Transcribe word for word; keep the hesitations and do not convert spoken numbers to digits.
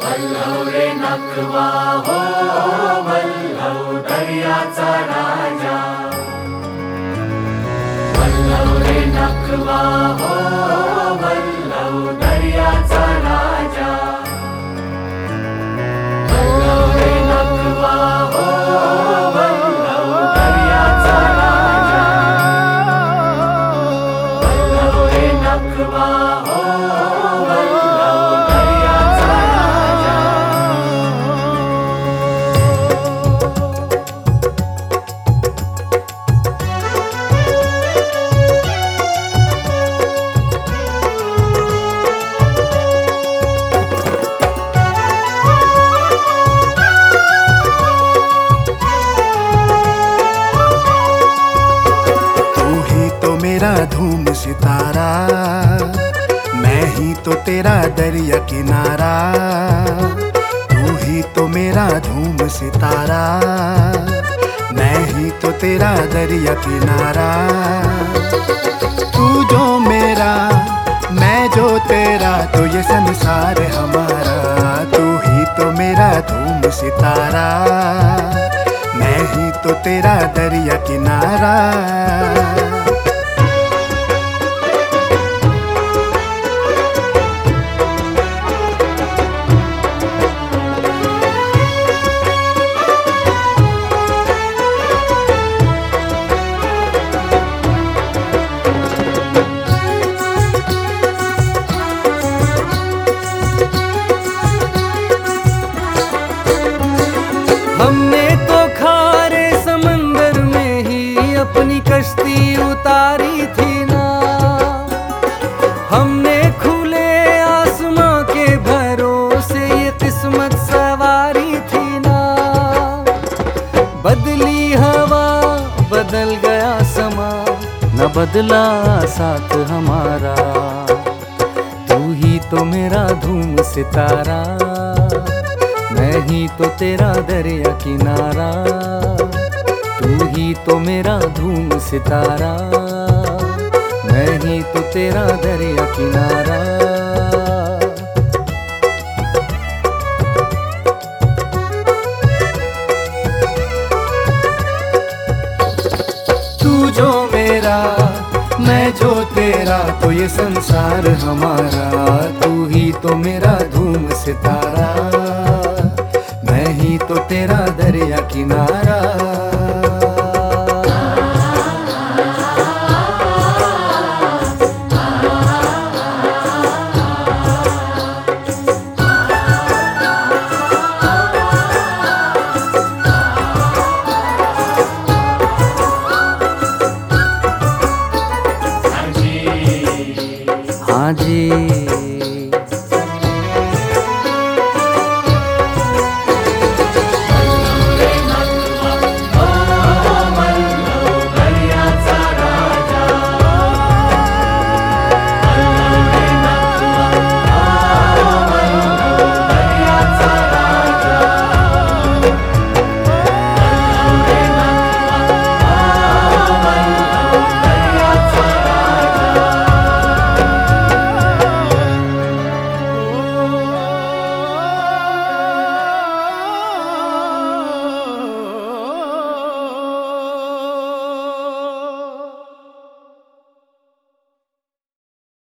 वल्लव रे नकवा हो वल्लव दर्याचा राजा, वल्लव रे नकवा हो वल्लव दर्याचा राजा, वल्लव रे नकवा हो वल्लव दर्याचा राजा, वल्लव रे नकवा हो मेरा धूम सितारा, मैं ही तो तेरा दरिया किनारा। तू ही तो मेरा धूम सितारा, मैं ही तो तेरा दरिया किनारा। तू जो मेरा मैं जो तेरा, तो ये संसार हमारा। तू ही तो मेरा धूम सितारा, मैं ही तो तेरा दरिया किनारा। हमने तो खारे समंदर में ही अपनी कश्ती उतारी थी ना, हमने खुले आसमां के भरोसे ये किस्मत सवारी थी ना। बदली हवा बदल गया समा, न बदला साथ हमारा। तू ही तो मेरा धूम सितारा, मैं ही तो तेरा दरिया किनारा। तू ही तो मेरा धूम सितारा, मैं ही तो तेरा दरिया किनारा। तू जो मेरा मैं जो तेरा, तो ये संसार हमारा। तू ही तो मेरा धूम सितारा, मैं ही तो तेरा दरिया किनारा। हाँ जी